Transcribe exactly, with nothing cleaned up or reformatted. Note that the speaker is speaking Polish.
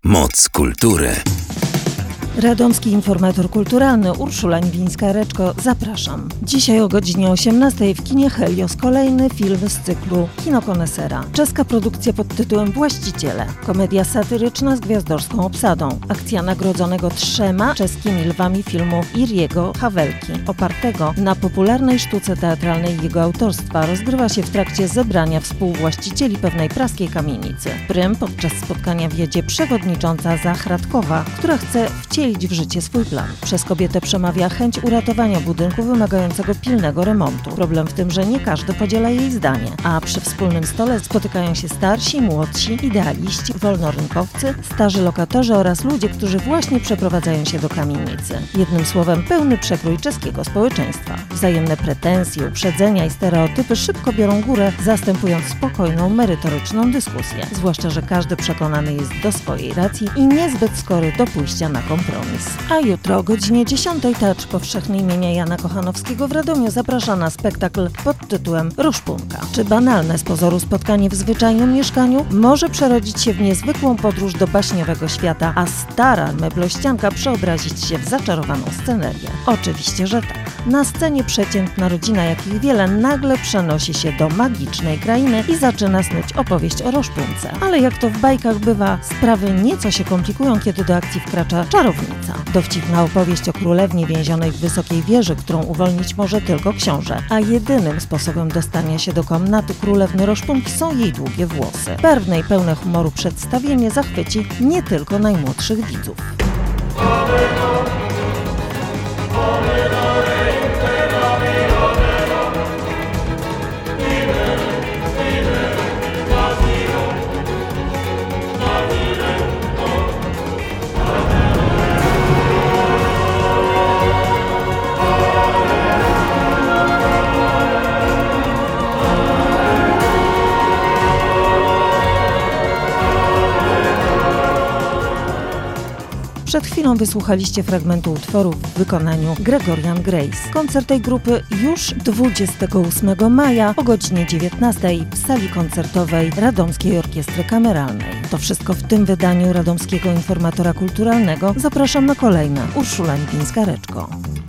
Moc kultury. Radomski informator kulturalny Urszula Niwińska-Reczko, zapraszam. Dzisiaj o godzinie osiemnastej w kinie Helios kolejny film z cyklu Kino Konesera. Czeska produkcja pod tytułem Właściciele. Komedia satyryczna z gwiazdorską obsadą. Akcja nagrodzonego trzema czeskimi lwami filmu Iriego Hawelki, opartego na popularnej sztuce teatralnej jego autorstwa, rozgrywa się w trakcie zebrania współwłaścicieli pewnej praskiej kamienicy. Prym podczas spotkania wiedzie przewodnicząca Zachradkowa, która chce wcielić w życie swój plan. Przez kobietę przemawia chęć uratowania budynku wymagającego pilnego remontu. Problem w tym, że nie każdy podziela jej zdanie, a przy wspólnym stole spotykają się starsi, młodsi, idealiści, wolnorynkowcy, starzy lokatorzy oraz ludzie, którzy właśnie przeprowadzają się do kamienicy. Jednym słowem, pełny przekrój czeskiego społeczeństwa. Wzajemne pretensje, uprzedzenia i stereotypy szybko biorą górę, zastępując spokojną, merytoryczną dyskusję. Zwłaszcza, że każdy przekonany jest do swojej racji i niezbyt skory do pójścia na kompromis. A jutro o godzinie dziesiątej Teatr Powszechny imienia Jana Kochanowskiego w Radomiu zaprasza na spektakl pod tytułem Ruszpunka. Czy banalne z pozoru spotkanie w zwyczajnym mieszkaniu może przerodzić się w niezwykłą podróż do baśniowego świata, a stara meblościanka przeobrazić się w zaczarowaną scenerię? Oczywiście, że tak. Na scenie przeciętna rodzina, jakich wiele, nagle przenosi się do magicznej krainy i zaczyna snuć opowieść o Ruszpunce. Ale jak to w bajkach bywa, sprawy nieco się komplikują, kiedy do akcji wkracza czarownica. Dowcipna opowieść o królewnie więzionej w wysokiej wieży, którą uwolnić może tylko książę, a jedynym sposobem dostania się do komnaty królewny Ruszpunki są jej długie włosy. Barwne i pełne humoru przedstawienie zachwyci nie tylko najmłodszych widzów. Przed chwilą wysłuchaliście fragmentu utworu w wykonaniu Gregorian Grace. Koncert tej grupy już dwudziestego ósmego maja o godzinie dziewiętnastej w sali koncertowej Radomskiej Orkiestry Kameralnej. To wszystko w tym wydaniu Radomskiego Informatora Kulturalnego. Zapraszam na kolejne. Urszula Niwińska-Reczko.